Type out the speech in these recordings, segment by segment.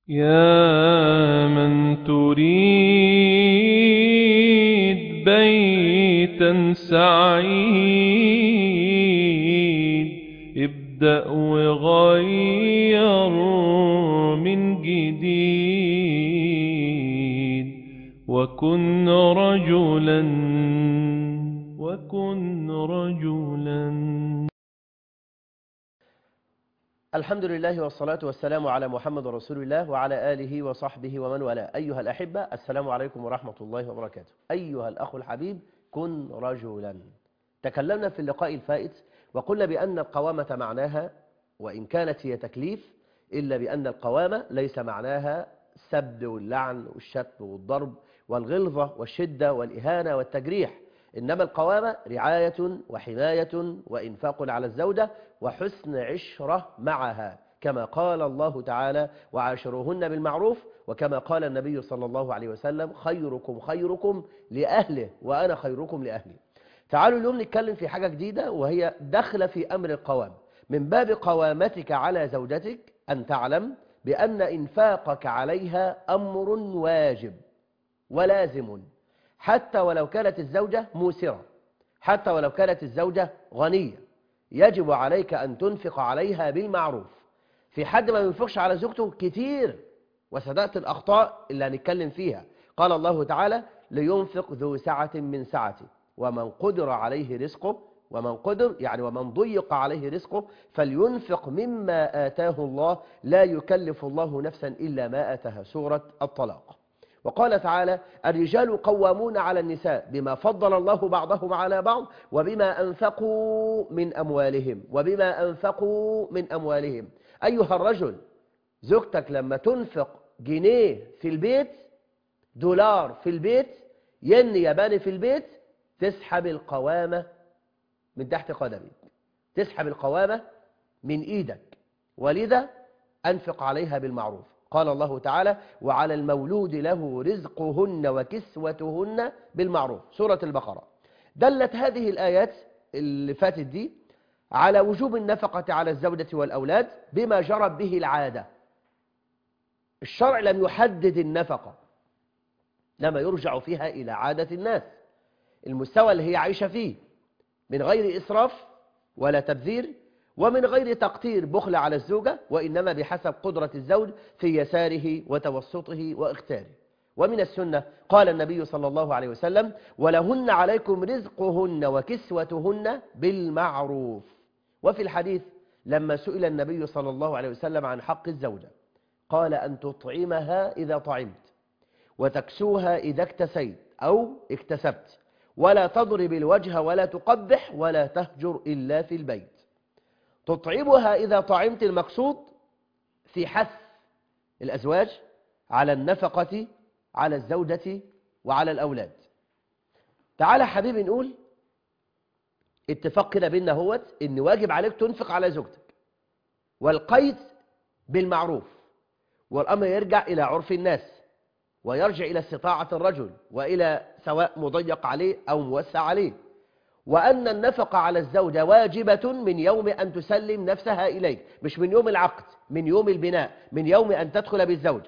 يا من تريد بيتا سعيد، ابدأ وغير من جديد، وكن رجلا وكن رجلا. الحمد لله والصلاة والسلام على محمد رسول الله وعلى آله وصحبه ومن والاه. أيها الأحبة، السلام عليكم ورحمة الله وبركاته. أيها الأخ الحبيب، كن رجلا. تكلمنا في اللقاء الفائت وقلنا بأن القوامة معناها، وإن كانت هي تكليف، إلا بأن القوامة ليس معناها السب واللعن والشتم والضرب والغلظة والشدة والإهانة والتجريح، إنما القوامة رعاية وحماية وإنفاق على الزوجة وحسن عشرة معها، كما قال الله تعالى: وعاشروهن بالمعروف، وكما قال النبي صلى الله عليه وسلم: خيركم خيركم لأهله وأنا خيركم لأهلي. تعالوا اليوم نتكلم في حاجة جديدة، وهي داخلة في أمر القوام. من باب قوامتك على زوجتك أن تعلم بأن إنفاقك عليها أمر واجب ولازم، حتى ولو كانت الزوجة موسرة، حتى ولو كانت الزوجة غنية، يجب عليك أن تنفق عليها بالمعروف. في حد ما ينفقش على زوجته كتير، وسدأت الأخطاء اللي هنتكلم فيها. قال الله تعالى: لينفق ذو سعة من سعته، ومن قدر عليه رزقه، ومن قدر يعني ومن ضيق عليه رزقه فلينفق مما آتاه الله، لا يكلف الله نفسا إلا ما آتاها. سورة الطلاق. وقال تعالى: الرجال قوامون على النساء بما فضل الله بعضهم على بعض وبما أنفقوا من أموالهم أيها الرجل، زوجتك لما تنفق جنيه في البيت، دولار في البيت، ين ياباني في البيت، تسحب القوامة من تحت قدمك، تسحب القوامة من إيدك. ولذا أنفق عليها بالمعروف. قال الله تعالى: وعلى المولود له رزقهن وكسوتهن بالمعروف. سورة البقرة. دلت هذه الآيات اللي فاتت دي على وجوب النفقة على الزوجة والأولاد بما جرت به العادة. الشرع لم يحدد النفقة، لما يرجع فيها إلى عادة الناس، المستوى اللي هي عايشة فيه، من غير إسراف ولا تبذير، ومن غير تقتير بخل على الزوجة، وإنما بحسب قدرة الزوج في يساره وتوسطه واختاره. ومن السنة قال النبي صلى الله عليه وسلم: ولهن عليكم رزقهن وكسوتهن بالمعروف. وفي الحديث لما سئل النبي صلى الله عليه وسلم عن حق الزوجة قال: أن تطعمها إذا طعمت، وتكسوها إذا اكتسيت أو اكتسبت، ولا تضرب الوجه ولا تقبح، ولا تهجر إلا في البيت. تطعمها إذا طعمت، المقصود في حث الأزواج على النفقة على الزوجة وعلى الأولاد. تعالى حبيبي نقول اتفاق كده بيننا هوت إن واجب عليك تنفق على زوجتك، والقيد بالمعروف، والأمر يرجع إلى عرف الناس، ويرجع إلى استطاعة الرجل، وإلى سواء مضيق عليه أو موسع عليه، وأن النفقة على الزوجة واجبة من يوم أن تسلم نفسها إليك، مش من يوم العقد، من يوم البناء، من يوم أن تدخل بالزوجة.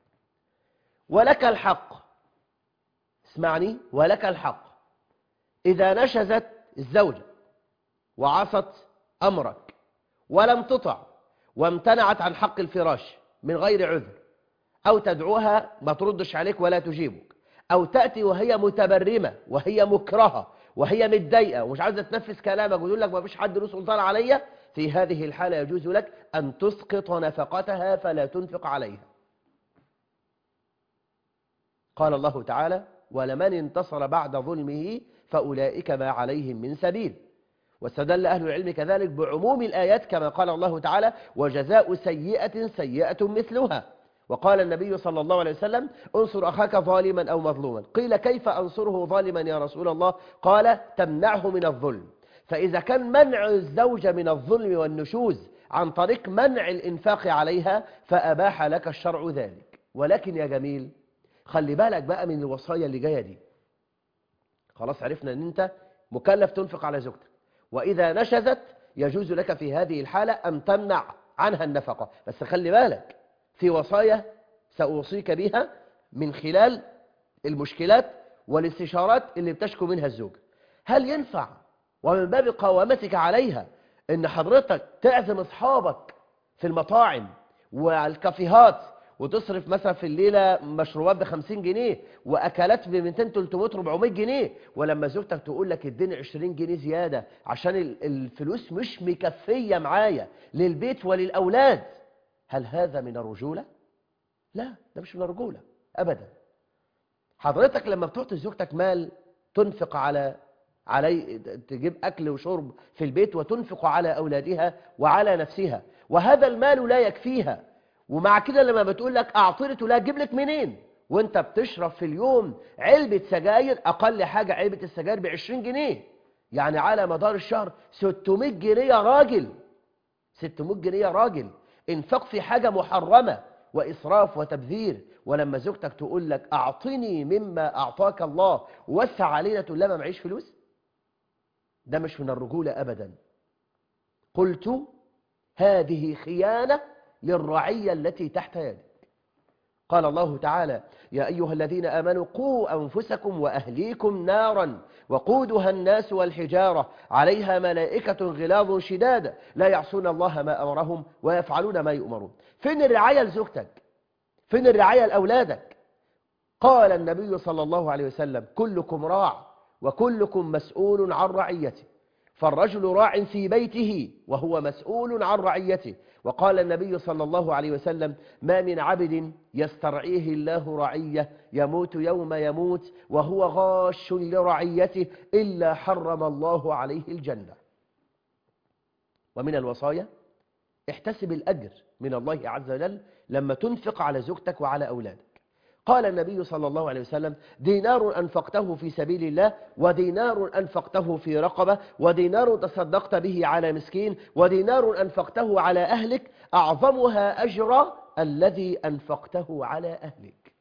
ولك الحق، اسمعني، ولك الحق إذا نشزت الزوجة وعصت أمرك ولم تطع وامتنعت عن حق الفراش من غير عذر، أو تدعوها ما تردش عليك ولا تجيبك، أو تأتي وهي متبرمة وهي مكرهة وهي متضايقة ومش عايزة تنفذ كلامك وتقول لك ما فيش حد له سلطان عليا، في هذه الحالة يجوز لك أن تسقط نفقتها فلا تنفق عليها. قال الله تعالى: ولمن انتصر بعد ظلمه فأولئك ما عليهم من سبيل. واستدل أهل العلم كذلك بعموم الآيات، كما قال الله تعالى: وجزاء سيئة سيئة مثلها. وقال النبي صلى الله عليه وسلم: انصر أخاك ظالما أو مظلوما. قيل: كيف أنصره ظالما يا رسول الله؟ قال: تمنعه من الظلم. فإذا كان منع الزوجة من الظلم والنشوز عن طريق منع الإنفاق عليها، فأباح لك الشرع ذلك. ولكن يا جميل، خلي بالك بقى من الوصايا اللي جاية دي. خلاص عرفنا أن أنت مكلف تنفق على زوجتك، وإذا نشزت يجوز لك في هذه الحالة أن تمنع عنها النفقة، بس خلي بالك في وصايا سأوصيك بها من خلال المشكلات والاستشارات اللي بتشكو منها الزوج. هل ينفع ومن باب قوامتك عليها ان حضرتك تعزم اصحابك في المطاعم والكافيهات وتصرف مثلا في الليلة مشروبات ب50 جنيه وأكلات ب200 300 400 جنيه، ولما زوجتك تقول لك اديني 20 جنيه زيادة عشان الفلوس مش مكفية معايا للبيت وللأولاد، هل هذا من الرجولة؟ لا، ده مش من الرجولة أبدا. حضرتك لما بتعطي زوجتك مال تنفق علي تجيب أكل وشرب في البيت وتنفق على أولادها وعلى نفسها، وهذا المال لا يكفيها، ومع كده لما بتقول لك أعطيني تقول لها أجيب لك منين وانت بتشرب في اليوم علبة سجاير، أقل حاجة علبة السجاير ب20 جنيه، يعني على مدار الشهر 600 جنيه يا راجل، 600 جنيه يا راجل، انفق في حاجة محرمة وإسراف وتبذير. ولما زوجتك تقول لك أعطني مما أعطاك الله ووسع علينا تقول لها ما معيش فلوس، ده مش من الرجولة أبدا. قلت هذه خيانة للرعية التي تحت يدك. قال الله تعالى يا أيها الذين آمنوا قوا أنفسكم وأهليكم نارا وقودها الناس والحجارة عليها ملائكة غلاظ شداد لا يعصون الله ما أمرهم ويفعلون ما يؤمرون. فين الرعاية لزوجتك؟ فين الرعاية لأولادك؟ قال النبي صلى الله عليه وسلم كلكم راع وكلكم مسؤول عن رعيته، فالرجل راع في بيته وهو مسؤول عن رعيته. وقال النبي صلى الله عليه وسلم ما من عبد يسترعيه الله رعية يموت يوم يموت وهو غاش لرعيته إلا حرم الله عليه الجنة. ومن الوصايا احتسب الأجر من الله عز وجل لما تنفق على زوجتك وعلى أولادك. قال النبي صلى الله عليه وسلم دينار أنفقته في سبيل الله ودينار أنفقته في رقبة ودينار تصدقت به على مسكين ودينار أنفقته على أهلك أعظمها أجر الذي أنفقته على أهلك.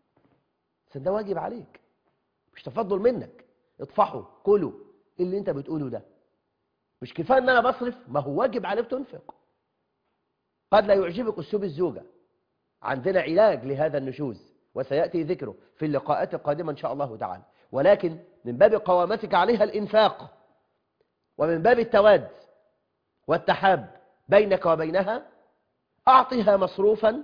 ده واجب عليك، مش تفضل منك، اطفحوا كلوا اللي انت بتقوله ده. مش كفاية ان انا بصرف، ما هو واجب عليك تنفق. قد لا يعجبك أسلوب الزوجة، عندنا علاج لهذا النشوز وسيأتي ذكره في اللقاءات القادمة إن شاء الله تعالى، ولكن من باب قوامتك عليها الإنفاق ومن باب التواد والتحاب بينك وبينها أعطيها مصروفا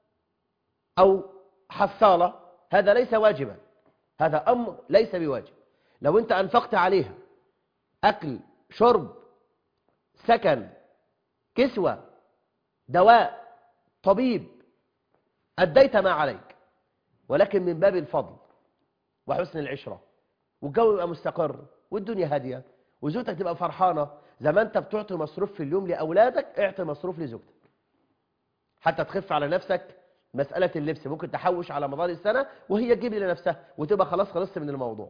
أو حصالة، هذا ليس واجبا، هذا أمر ليس بواجب. لو أنت أنفقت عليها أكل شرب سكن كسوة دواء طبيب أديت ما عليك، ولكن من باب الفضل وحسن العشرة والجو يبقى مستقر والدنيا هادية وزوجتك تبقى فرحانة. زي ما أنت بتعطي مصروف في اليوم لأولادك اعطي مصروف لزوجتك حتى تخف على نفسك. مسألة اللبس ممكن تحوش على مدار السنة وهي تجيب لنفسها وتبقى خلاص خلصت من الموضوع.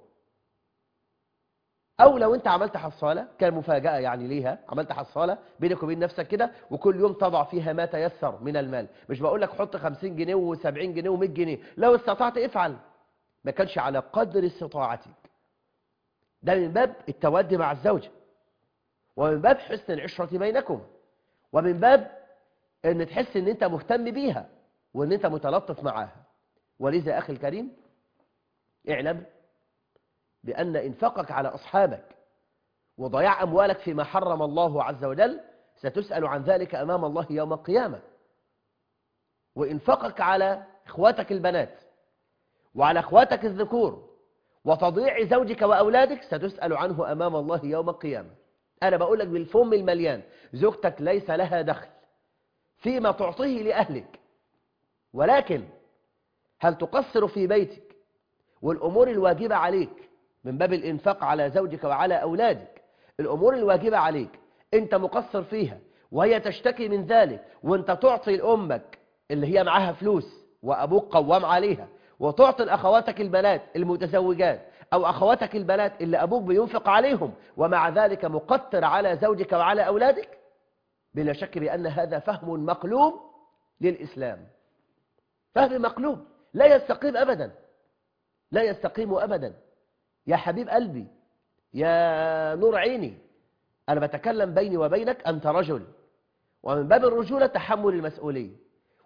أو لو أنت عملت حصالة كمفاجأة يعني ليها، عملت حصالة بينك وبين نفسك كده وكل يوم تضع فيها ما تيسر من المال. مش بقول لك حط 50 جنيه و70 جنيه و100 جنيه، لو استطعت افعل، ما كانش على قدر استطاعتك. ده من باب التودي مع الزوجة ومن باب حسن العشرة بينكم ومن باب ان تحس ان انت مهتم بيها وان انت متلطف معاها. ولذا أخي الكريم اعلم بأن إنفاقك على أصحابك وضياع أموالك فيما حرم الله عز وجل ستسأل عن ذلك أمام الله يوم القيامة. وإنفاقك على إخواتك البنات وعلى إخواتك الذكور وتضييع زوجك وأولادك ستسأل عنه أمام الله يوم القيامة. أنا بقول لك بالفم المليان، زوجتك ليس لها دخل فيما تعطيه لأهلك، ولكن هل تقصر في بيتك والأمور الواجبة عليك من باب الإنفاق على زوجك وعلى أولادك، الأمور الواجبة عليك أنت مقصر فيها وهي تشتكي من ذلك، وأنت تعطي لأمك اللي هي معاها فلوس وأبوك قوام عليها، وتعطي لأخواتك البنات المتزوجات أو أخواتك البنات اللي أبوك بينفق عليهم، ومع ذلك مقتر على زوجك وعلى أولادك، بلا شك بأن هذا فهم مقلوب للإسلام، فهم مقلوب لا يستقيم أبدا، لا يستقيم أبدا. يا حبيب قلبي يا نور عيني، أنا بتكلم بيني وبينك، أنت رجل، ومن باب الرجولة تحمل المسؤولية،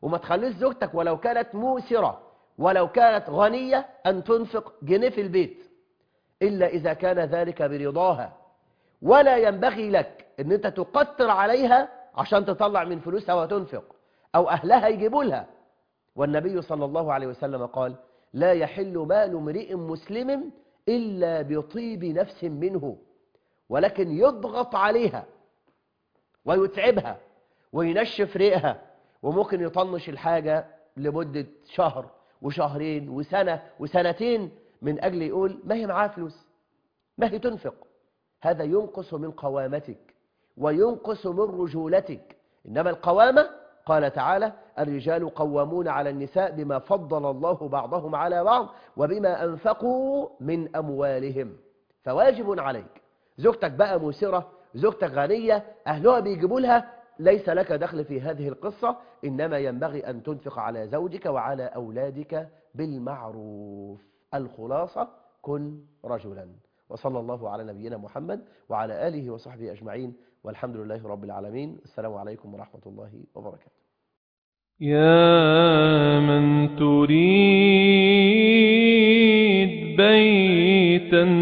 وما تخليش زوجتك ولو كانت موسرة ولو كانت غنية أن تنفق جنيه في البيت إلا إذا كان ذلك برضاها. ولا ينبغي لك أن أنت تقتر عليها عشان تطلع من فلوسها وتنفق، أو أهلها يجيبوا لها. والنبي صلى الله عليه وسلم قال: لا يحل مال امرئ مسلم إلا بطيب نفس منه، ولكن يضغط عليها ويتعبها وينشف ريقها، وممكن يطنش الحاجة لمدة شهر وشهرين وسنة وسنتين من أجل يقول ما هي معاه فلوس، ما هي تنفق. هذا ينقص من قوامتك وينقص من رجولتك. إنما القوامة قال تعالى: الرجال قوامون على النساء بما فضل الله بعضهم على بعض وبما أنفقوا من أموالهم. فواجب عليك، زوجتك بقى مسرة، زوجتك غنية، أهلها بيجيبوا لها، ليس لك دخل في هذه القصة، إنما ينبغي أن تنفق على زوجك وعلى أولادك بالمعروف. الخلاصة: كن رجلا. وصلى الله على نبينا محمد وعلى آله وصحبه أجمعين، والحمد لله رب العالمين. السلام عليكم ورحمة الله وبركاته. يا من تريد بيتا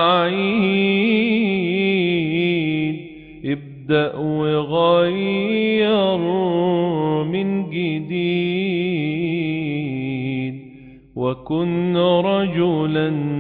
سعيد، ابدأ وغير من جديد، وكن رجلا